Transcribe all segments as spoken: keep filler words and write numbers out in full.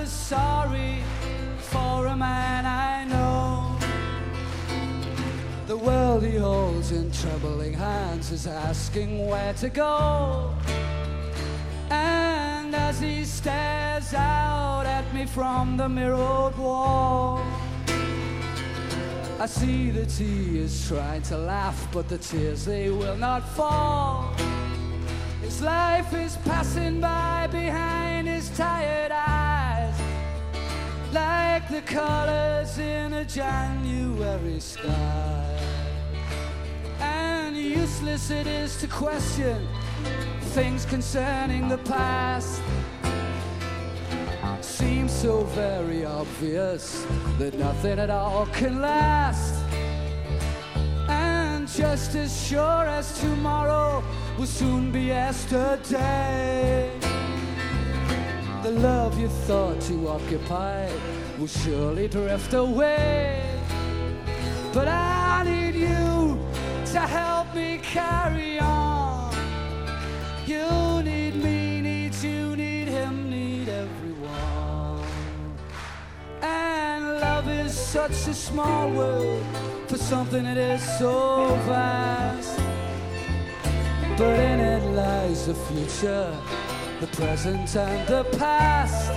was sorry for a man I know. The world he holds in trembling hands is asking where to go. And as he stares out at me from the mirrored wall, I see that he is trying to laugh, but the tears, they will not fall. His life is passing by behind his tired eyes, like the colors in a January sky. And useless it is to question things concerning the past. Seems so very obvious that nothing at all can last. And just as sure as tomorrow will soon be yesterday, the love you thought to occupy will surely drift away. But I need you to help me carry on. You need me, need you, need him, need everyone. And love is such a small word for something that is so vast. But in it lies the future, the present and the past.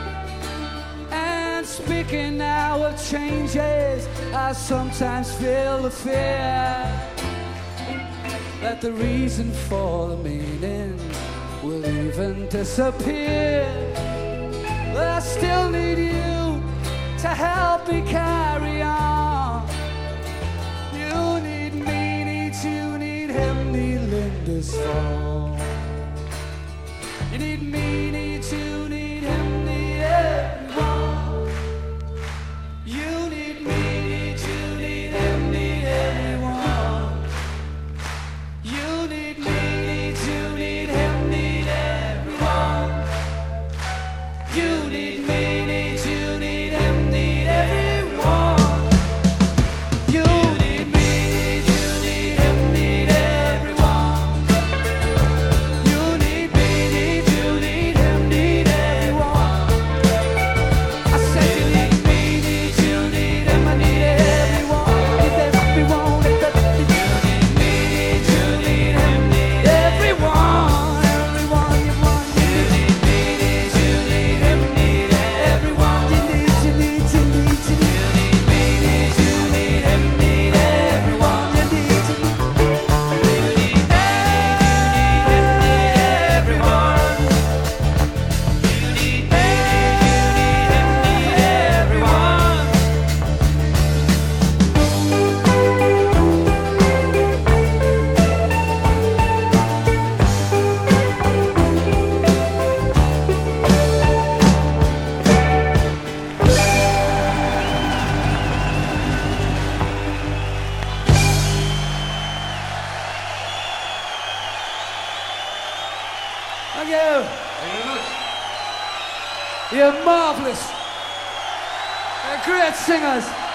And speaking now of changes, I sometimes feel the fear that the reason for the meaning will even disappear. But I still need you to help me carry on. You need me, need you, need him, need Linda's fall. You need me, need you, need him, need everyone. You need me, need you, need him, need everyone. You need me, need you, need him, need everyone. You need me, need you, need him, need everyone. You need me, need you, need him, need everyone. You need me, need you, need him, need everyone. I said you need me, need you, need him, I need everyone. Need everyone, need everyone. You need me, need you, need him, need everyone. Everyone you want. You need me, need you, need him, need everyone. You need, you need, you need, you need. You need me, need you, need him, need everyone. You need, you need. You need everyone. You need me, need him, need everyone. Thank you. Thank you very much. You're marvelous. They're great singers.